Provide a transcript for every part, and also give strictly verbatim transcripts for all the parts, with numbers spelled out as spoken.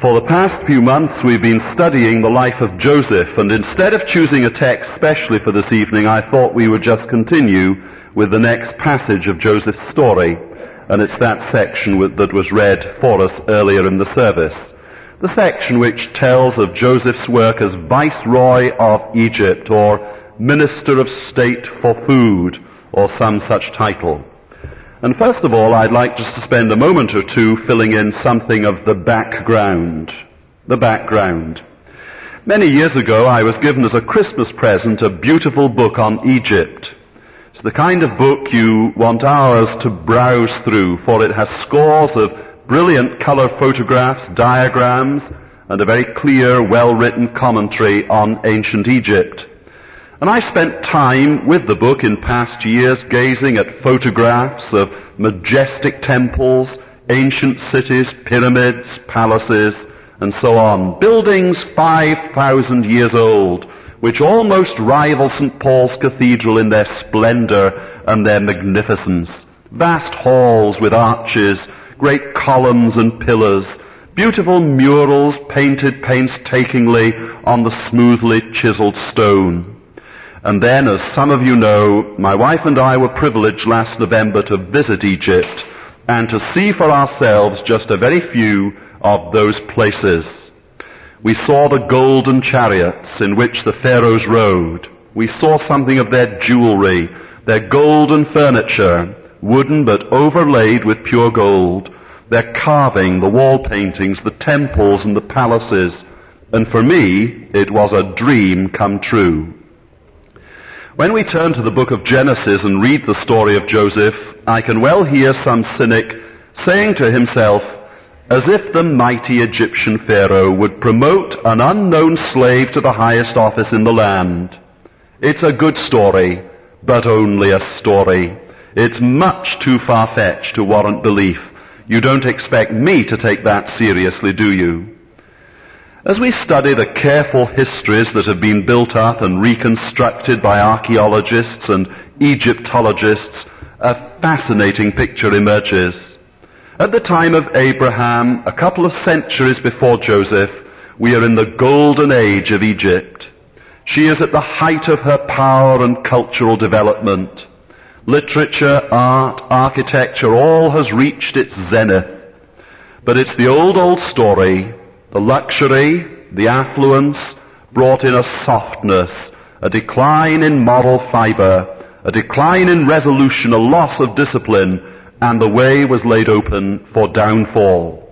For the past few months we've been studying the life of Joseph, and instead of choosing a text specially for this evening, I thought we would just continue with the next passage of Joseph's story, and it's that section with, that was read for us earlier in the service. The section which tells of Joseph's work as Viceroy of Egypt, or Minister of State for Food, or some such title. And first of all, I'd like just to spend a moment or two filling in something of the background. The background. Many years ago, I was given as a Christmas present a beautiful book on Egypt. It's the kind of book you want hours to browse through, for it has scores of brilliant color photographs, diagrams, and a very clear, well-written commentary on ancient Egypt. And I spent time with the book in past years gazing at photographs of majestic temples, ancient cities, pyramids, palaces, and so on. Buildings five thousand years old, which almost rival Saint Paul's Cathedral in their splendor and their magnificence. Vast halls with arches, great columns and pillars, beautiful murals painted painstakingly on the smoothly chiseled stone. And then, as some of you know, my wife and I were privileged last November to visit Egypt and to see for ourselves just a very few of those places. We saw the golden chariots in which the pharaohs rode. We saw something of their jewelry, their golden furniture, wooden but overlaid with pure gold, their carving, the wall paintings, the temples and the palaces. And for me, it was a dream come true. When we turn to the book of Genesis and read the story of Joseph, I can well hear some cynic saying to himself, as if the mighty Egyptian Pharaoh would promote an unknown slave to the highest office in the land. It's a good story, but only a story. It's much too far-fetched to warrant belief. You don't expect me to take that seriously, do you? As we study the careful histories that have been built up and reconstructed by archaeologists and Egyptologists, a fascinating picture emerges. At the time of Abraham, a couple of centuries before Joseph, we are in the golden age of Egypt. She is at the height of her power and cultural development. Literature, art, architecture, all has reached its zenith. But it's the old, old story. The luxury, the affluence, brought in a softness, a decline in moral fiber, a decline in resolution, a loss of discipline, and the way was laid open for downfall.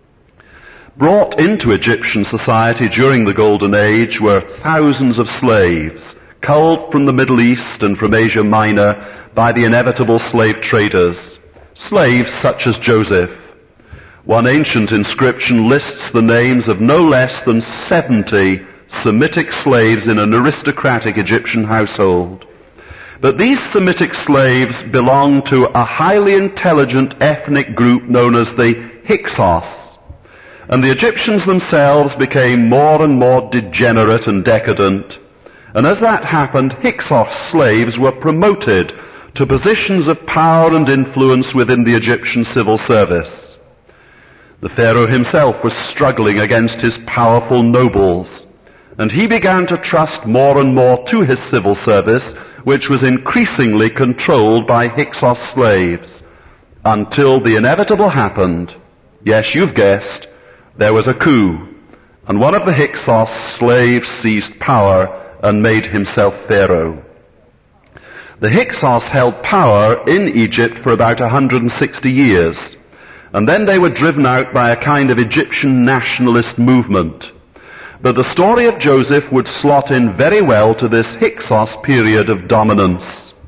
Brought into Egyptian society during the Golden Age were thousands of slaves, culled from the Middle East and from Asia Minor by the inevitable slave traders, slaves such as Joseph. One ancient inscription lists the names of no less than seventy Semitic slaves in an aristocratic Egyptian household. But these Semitic slaves belonged to a highly intelligent ethnic group known as the Hyksos. And the Egyptians themselves became more and more degenerate and decadent. And as that happened, Hyksos slaves were promoted to positions of power and influence within the Egyptian civil service. The Pharaoh himself was struggling against his powerful nobles, and he began to trust more and more to his civil service, which was increasingly controlled by Hyksos slaves, until the inevitable happened. Yes, you've guessed, there was a coup, and one of the Hyksos slaves seized power and made himself Pharaoh. The Hyksos held power in Egypt for about one hundred sixty years. And then they were driven out by a kind of Egyptian nationalist movement. But the story of Joseph would slot in very well to this Hyksos period of dominance.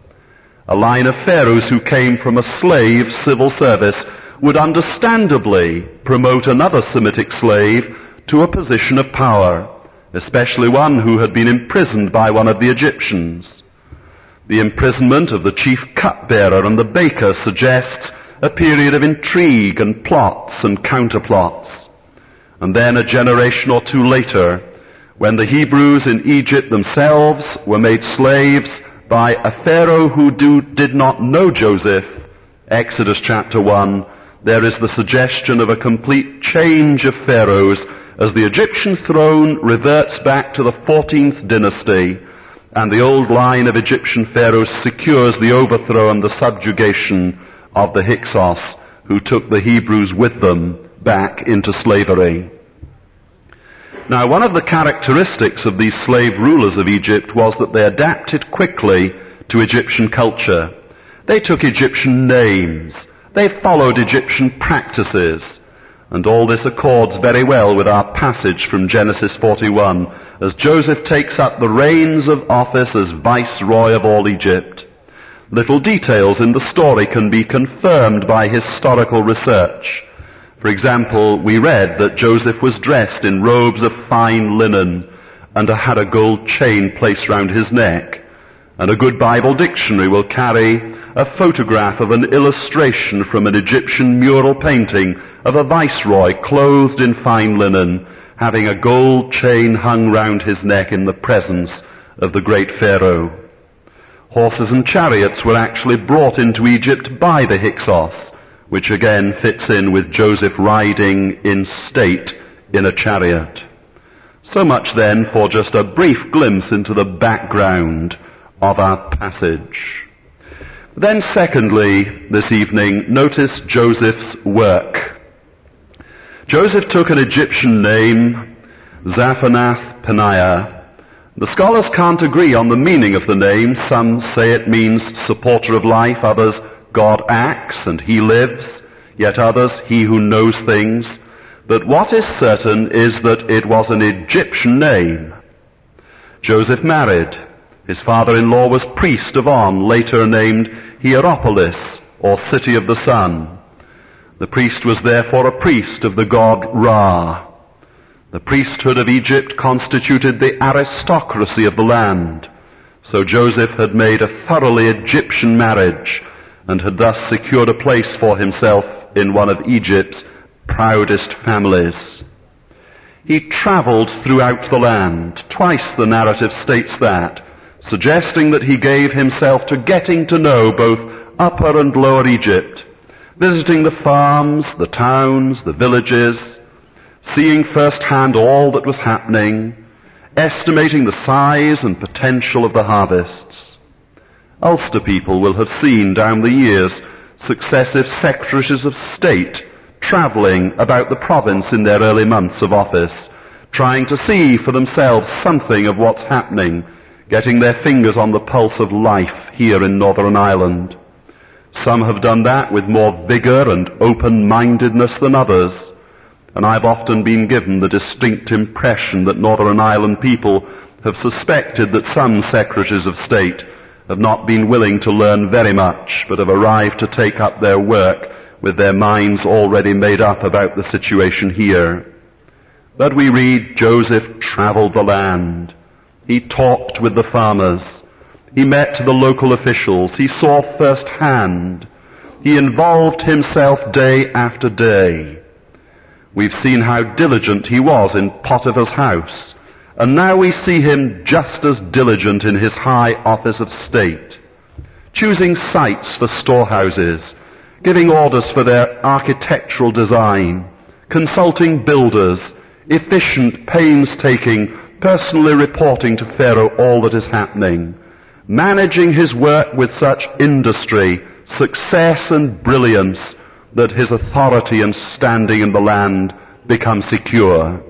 A line of pharaohs who came from a slave civil service would understandably promote another Semitic slave to a position of power, especially one who had been imprisoned by one of the Egyptians. The imprisonment of the chief cupbearer and the baker suggests a period of intrigue and plots and counterplots. And then a generation or two later, when the Hebrews in Egypt themselves were made slaves by a Pharaoh who do, did not know Joseph, Exodus chapter one, there is the suggestion of a complete change of pharaohs as the Egyptian throne reverts back to the fourteenth dynasty, and the old line of Egyptian pharaohs secures the overthrow and the subjugation of the Hyksos, who took the Hebrews with them back into slavery. Now, one of the characteristics of these slave rulers of Egypt was that they adapted quickly to Egyptian culture. They took Egyptian names. They followed Egyptian practices. And all this accords very well with our passage from Genesis forty-one, as Joseph takes up the reins of office as viceroy of all Egypt. Little details in the story can be confirmed by historical research. For example, we read that Joseph was dressed in robes of fine linen and had a gold chain placed round his neck. And a good Bible dictionary will carry a photograph of an illustration from an Egyptian mural painting of a viceroy clothed in fine linen, having a gold chain hung round his neck in the presence of the great Pharaoh. Horses and chariots were actually brought into Egypt by the Hyksos, which again fits in with Joseph riding in state in a chariot. So much then for just a brief glimpse into the background of our passage. Then secondly, this evening, notice Joseph's work. Joseph took an Egyptian name, Zaphanath-Paneah. The scholars can't agree on the meaning of the name. Some say it means supporter of life, others God acts and he lives, yet others he who knows things. But what is certain is that it was an Egyptian name. Joseph married. His father-in-law was priest of On, later named Hierapolis, or City of the Sun. The priest was therefore a priest of the god Ra. The priesthood of Egypt constituted the aristocracy of the land. So Joseph had made a thoroughly Egyptian marriage, and had thus secured a place for himself in one of Egypt's proudest families. He traveled throughout the land. Twice the narrative states that, suggesting that he gave himself to getting to know both Upper and Lower Egypt, visiting the farms, the towns, the villages, seeing firsthand all that was happening, estimating the size and potential of the harvests. Ulster people will have seen down the years successive secretaries of state travelling about the province in their early months of office, trying to see for themselves something of what's happening, getting their fingers on the pulse of life here in Northern Ireland. Some have done that with more vigour and open-mindedness than others, and I've often been given the distinct impression that Northern Ireland people have suspected that some secretaries of state have not been willing to learn very much, but have arrived to take up their work with their minds already made up about the situation here. But we read Joseph travelled the land. He talked with the farmers. He met the local officials. He saw firsthand. He involved himself day after day. We've seen how diligent he was in Potiphar's house, and now we see him just as diligent in his high office of state, choosing sites for storehouses, giving orders for their architectural design, consulting builders, efficient, painstaking, personally reporting to Pharaoh all that is happening, managing his work with such industry, success and brilliance that his authority and standing in the land become secure.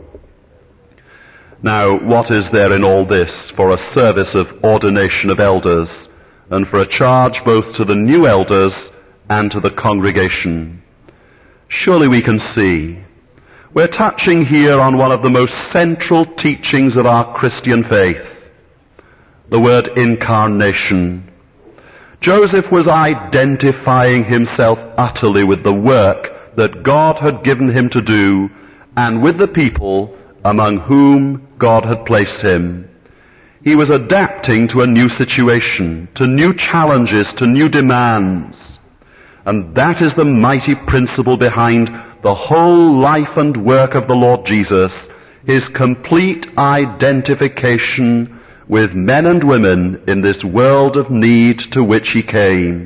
Now, what is there in all this for a service of ordination of elders, and for a charge both to the new elders and to the congregation? Surely we can see. We're touching here on one of the most central teachings of our Christian faith, the word incarnation. Joseph was identifying himself utterly with the work that God had given him to do, and with the people among whom God had placed him. He was adapting to a new situation, to new challenges, to new demands. And that is the mighty principle behind the whole life and work of the Lord Jesus, his complete identification with men and women in this world of need to which he came.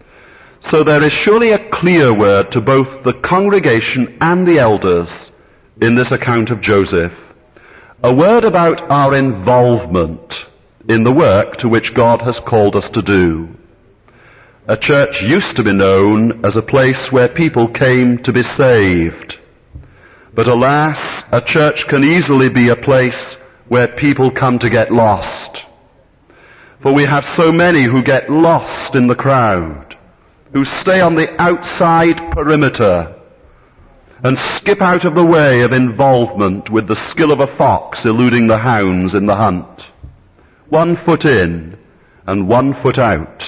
So there is surely a clear word to both the congregation and the elders in this account of Joseph, a word about our involvement in the work to which God has called us to do. A church used to be known as a place where people came to be saved. But alas, a church can easily be a place where people come to get lost. For we have so many who get lost in the crowd, who stay on the outside perimeter and skip out of the way of involvement with the skill of a fox eluding the hounds in the hunt. One foot in and one foot out.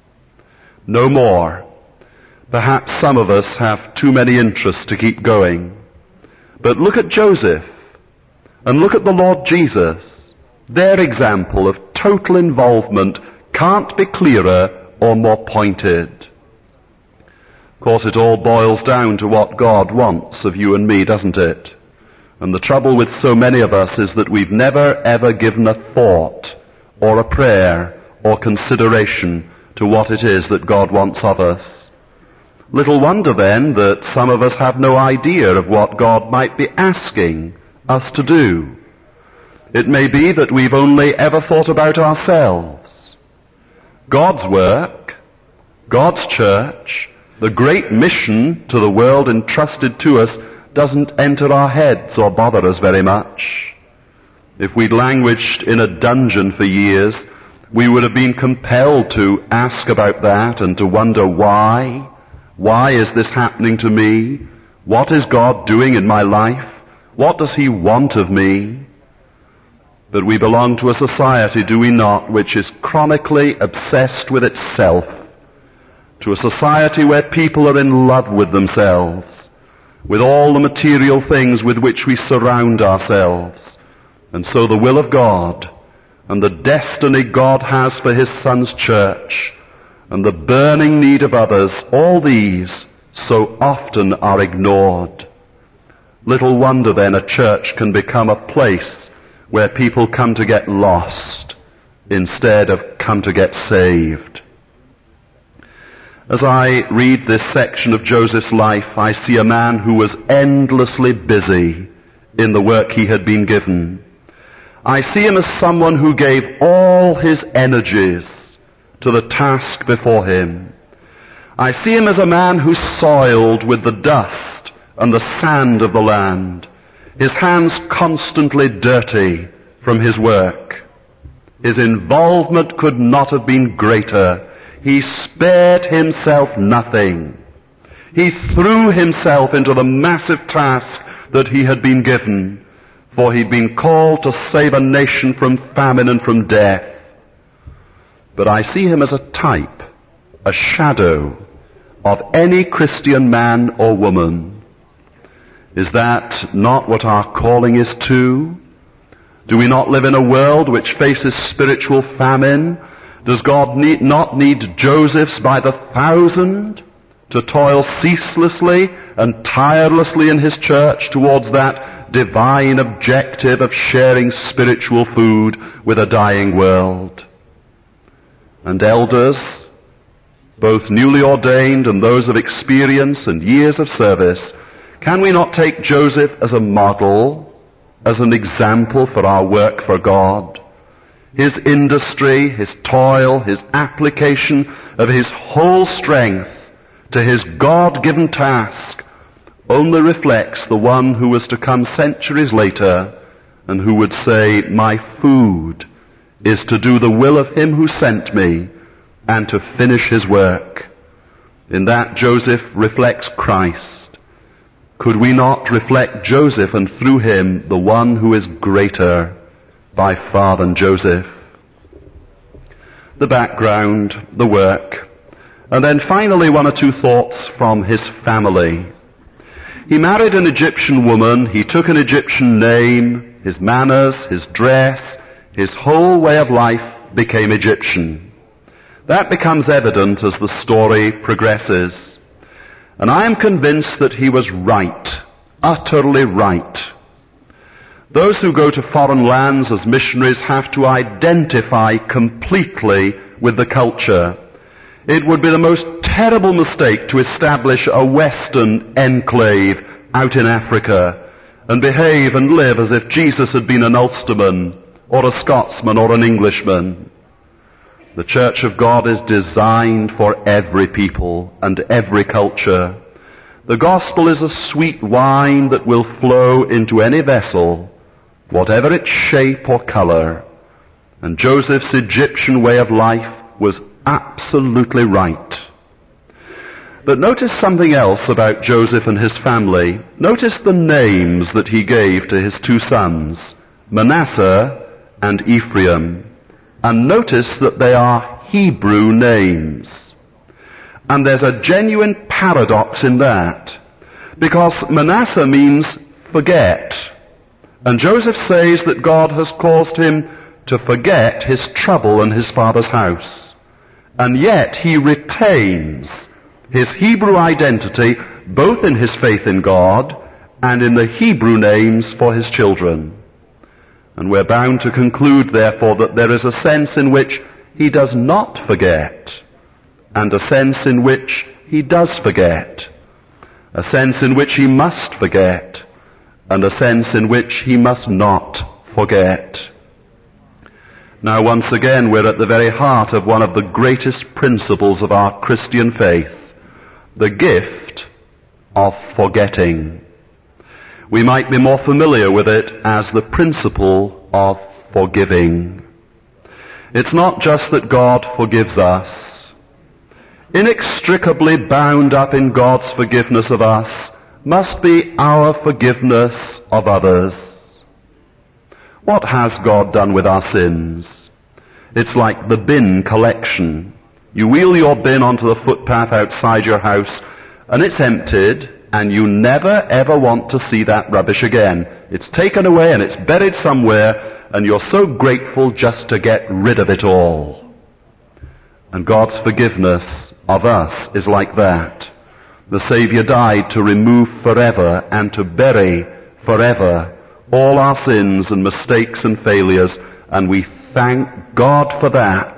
No more. Perhaps some of us have too many interests to keep going. But look at Joseph and look at the Lord Jesus. Their example of total involvement can't be clearer or more pointed. Of course, it all boils down to what God wants of you and me, doesn't it? And the trouble with so many of us is that we've never ever given a thought or a prayer or consideration to what it is that God wants of us. Little wonder then that some of us have no idea of what God might be asking us to do. It may be that we've only ever thought about ourselves. God's work, God's church, the great mission to the world entrusted to us doesn't enter our heads or bother us very much. If we'd languished in a dungeon for years, we would have been compelled to ask about that and to wonder why. Why is this happening to me? What is God doing in my life? What does He want of me? But we belong to a society, do we not, which is chronically obsessed with itself, to a society where people are in love with themselves, with all the material things with which we surround ourselves. And so the will of God and the destiny God has for His Son's church and the burning need of others, all these so often are ignored. Little wonder then a church can become a place where people come to get lost instead of come to get saved. As I read this section of Joseph's life, I see a man who was endlessly busy in the work he had been given. I see him as someone who gave all his energies to the task before him. I see him as a man who soiled with the dust and the sand of the land, his hands constantly dirty from his work. His involvement could not have been greater. He spared himself nothing. He threw himself into the massive task that he had been given, for he'd been called to save a nation from famine and from death. But I see him as a type, a shadow of any Christian man or woman. Is that not what our calling is too? Do we not live in a world which faces spiritual famine? Does God need, not need Josephs by the thousand to toil ceaselessly and tirelessly in His church towards that divine objective of sharing spiritual food with a dying world? And elders, both newly ordained and those of experience and years of service, can we not take Joseph as a model, as an example for our work for God? His industry, his toil, his application of his whole strength to his God-given task only reflects the one who was to come centuries later and who would say, "My food is to do the will of Him who sent me and to finish His work." In that, Joseph reflects Christ. Could we not reflect Joseph and through him the one who is greater by far than Joseph? The background, the work, and then finally one or two thoughts from his family. He married an Egyptian woman, he took an Egyptian name, his manners, his dress, his whole way of life became Egyptian. That becomes evident as the story progresses. And I am convinced that he was right, utterly right. Those who go to foreign lands as missionaries have to identify completely with the culture. It would be the most terrible mistake to establish a Western enclave out in Africa and behave and live as if Jesus had been an Ulsterman or a Scotsman or an Englishman. The Church of God is designed for every people and every culture. The gospel is a sweet wine that will flow into any vessel, whatever its shape or color. And Joseph's Egyptian way of life was absolutely right. But notice something else about Joseph and his family. Notice the names that he gave to his two sons, Manasseh and Ephraim. And notice that they are Hebrew names. And there's a genuine paradox in that, because Manasseh means forget. And Joseph says that God has caused him to forget his trouble and his father's house. And yet he retains his Hebrew identity both in his faith in God and in the Hebrew names for his children. And we're bound to conclude, therefore, that there is a sense in which he does not forget, and a sense in which he does forget, a sense in which he must forget, and a sense in which he must not forget. Now, once again, we're at the very heart of one of the greatest principles of our Christian faith, the gift of forgetting. We might be more familiar with it as the principle of forgiving. It's not just that God forgives us. Inextricably bound up in God's forgiveness of us must be our forgiveness of others. What has God done with our sins? It's like the bin collection. You wheel your bin onto the footpath outside your house, and it's emptied, and you never ever want to see that rubbish again. It's taken away and it's buried somewhere, and you're so grateful just to get rid of it all. And God's forgiveness of us is like that. The Savior died to remove forever and to bury forever all our sins and mistakes and failures, and we thank God for that.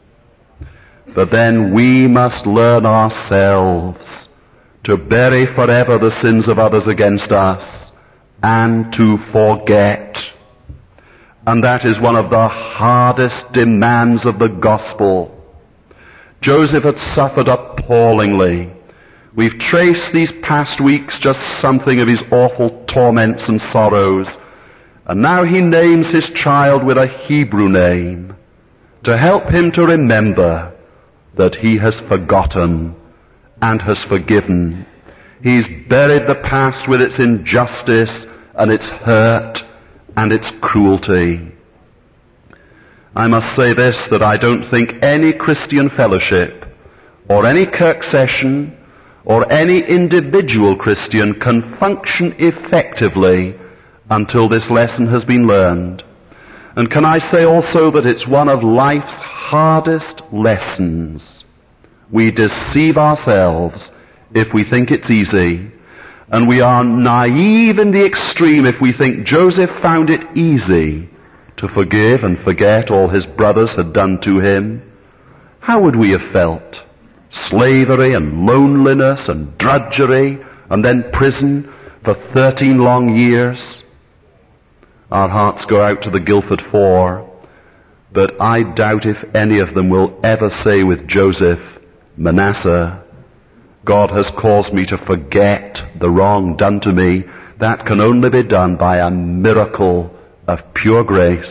But then we must learn ourselves to bury forever the sins of others against us and to forget. And that is one of the hardest demands of the gospel. Joseph had suffered appallingly. We've traced these past weeks just something of his awful torments and sorrows. And now he names his child with a Hebrew name to help him to remember that he has forgotten and has forgiven. He's buried the past with its injustice and its hurt and its cruelty. I must say this, that I don't think any Christian fellowship or any Kirk session or any individual Christian can function effectively until this lesson has been learned. And can I say also that it's one of life's hardest lessons. We deceive ourselves if we think it's easy, and we are naive in the extreme if we think Joseph found it easy to forgive and forget all his brothers had done to him. How would we have felt? Slavery and loneliness and drudgery and then prison for thirteen long years. Our hearts go out to the Guildford Four, but I doubt if any of them will ever say with Joseph, Manasseh, God has caused me to forget the wrong done to me. That can only be done by a miracle of pure grace.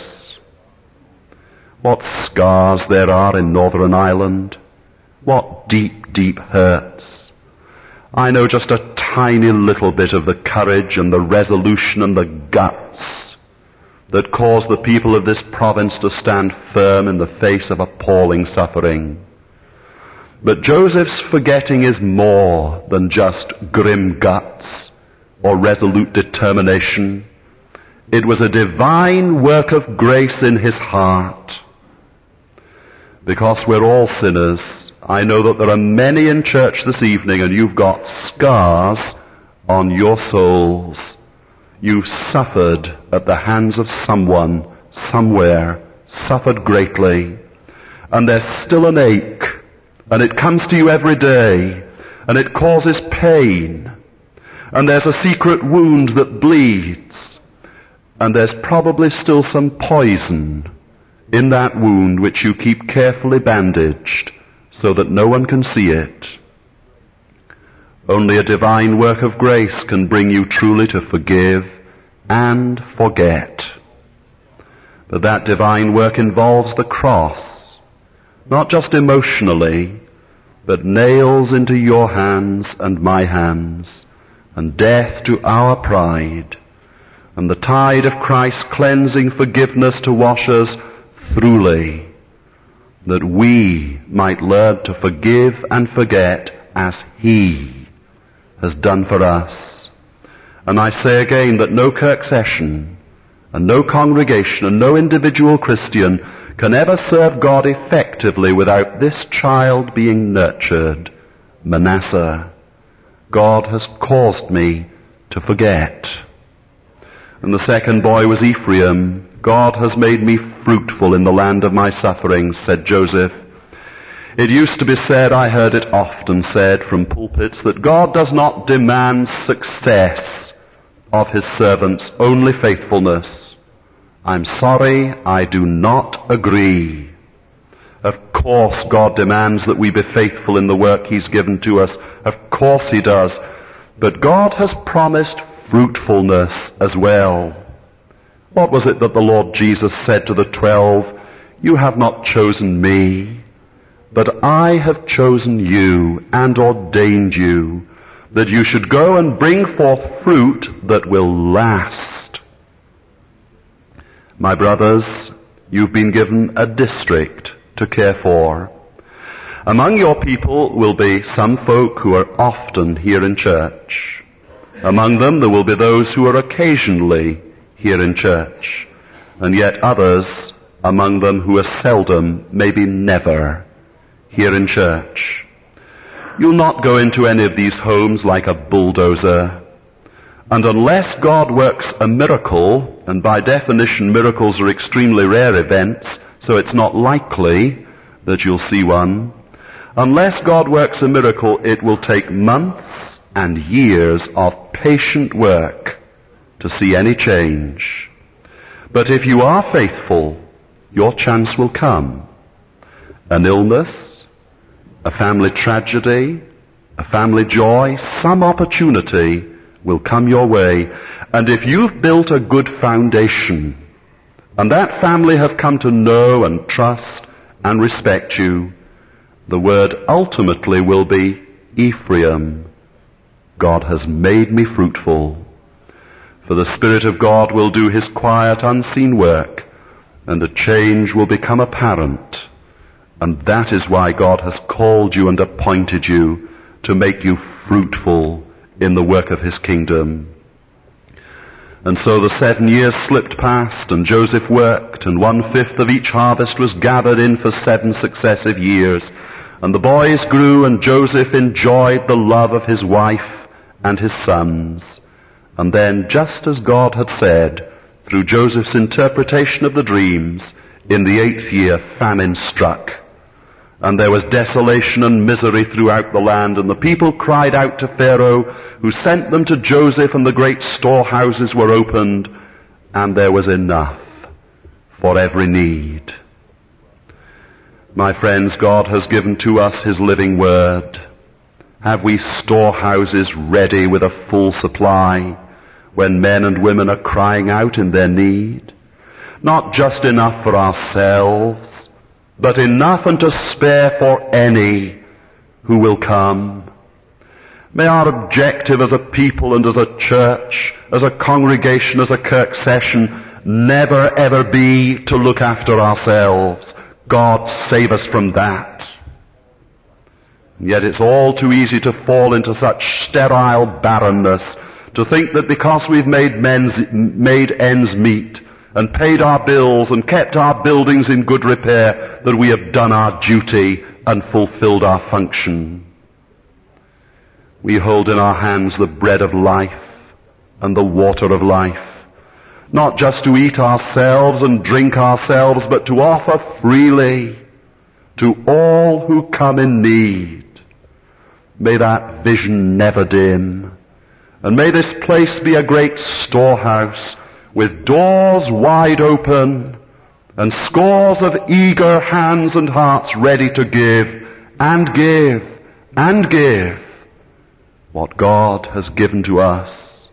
What scars there are in Northern Ireland. What deep, deep hurts. I know just a tiny little bit of the courage and the resolution and the guts that caused the people of this province to stand firm in the face of appalling suffering. But Joseph's forgetting is more than just grim guts or resolute determination. It was a divine work of grace in his heart. Because we're all sinners, I know that there are many in church this evening, and you've got scars on your souls. You've suffered at the hands of someone, somewhere, suffered greatly, and there's still an ache. And it comes to you every day, and it causes pain. And there's a secret wound that bleeds. And there's probably still some poison in that wound which you keep carefully bandaged so that no one can see it. Only a divine work of grace can bring you truly to forgive and forget. But that divine work involves the cross, not just emotionally, but nails into your hands and my hands, and death to our pride, and the tide of Christ's cleansing forgiveness to wash us throughly, that we might learn to forgive and forget as He has done for us. And I say again that no Kirk session, and no congregation, and no individual Christian can ever serve God effectively without this child being nurtured, Manasseh. God has caused me to forget. And the second boy was Ephraim. God has made me fruitful in the land of my sufferings, said Joseph. It used to be said, I heard it often said from pulpits, that God does not demand success of His servants, only faithfulness. I'm sorry, I do not agree. Of course God demands that we be faithful in the work He's given to us. Of course He does. But God has promised fruitfulness as well. What was it that the Lord Jesus said to the twelve? You have not chosen me, but I have chosen you and ordained you, that you should go and bring forth fruit that will last. My brothers, you've been given a district to care for. Among your people will be some folk who are often here in church. Among them there will be those who are occasionally here in church, and yet others among them who are seldom, maybe never, here in church. You'll not go into any of these homes like a bulldozer, and unless God works a miracle, and by definition miracles are extremely rare events, so it's not likely that you'll see one, unless God works a miracle, it will take months and years of patient work to see any change. But if you are faithful, your chance will come. An illness, a family tragedy, a family joy, some opportunity will come your way. And if you've built a good foundation, and that family have come to know and trust and respect you, the word ultimately will be Ephraim. God has made me fruitful. For the Spirit of God will do His quiet, unseen work, and a change will become apparent. And that is why God has called you and appointed you to make you fruitful in the work of His kingdom. And so the seven years slipped past, and Joseph worked, and one-fifth of each harvest was gathered in for seven successive years. And the boys grew, and Joseph enjoyed the love of his wife and his sons. And then, just as God had said, through Joseph's interpretation of the dreams, in the eighth year famine struck. And there was desolation and misery throughout the land, and the people cried out to Pharaoh, who sent them to Joseph, and the great storehouses were opened, and there was enough for every need. My friends, God has given to us His living word. Have we storehouses ready with a full supply when men and women are crying out in their need? Not just enough for ourselves, but enough and to spare for any who will come. May our objective as a people and as a church, as a congregation, as a Kirk session, never ever be to look after ourselves. God save us from that. And yet it's all too easy to fall into such sterile barrenness, to think that because we've made, men's, made ends meet, and paid our bills and kept our buildings in good repair, that we have done our duty and fulfilled our function. We hold in our hands the bread of life and the water of life, not just to eat ourselves and drink ourselves, but to offer freely to all who come in need. May that vision never dim, And may this place be a great storehouse with doors wide open and scores of eager hands and hearts ready to give and give and give what God has given to us.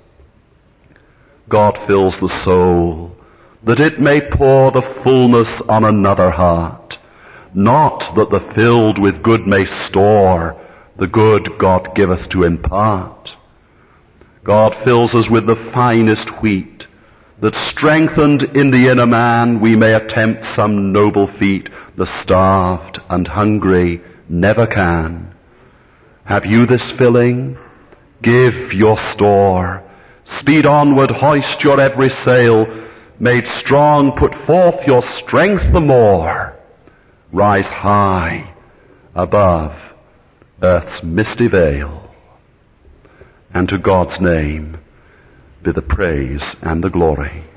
God fills the soul that it may pour the fullness on another heart, not that the filled with good may store the good God giveth to impart. God fills us with the finest wheat, that strengthened in the inner man we may attempt some noble feat the starved and hungry never can. Have you this filling? Give your store. Speed onward, hoist your every sail. Made strong, put forth your strength the more. Rise high above earth's misty veil. And to God's name be the praise and the glory.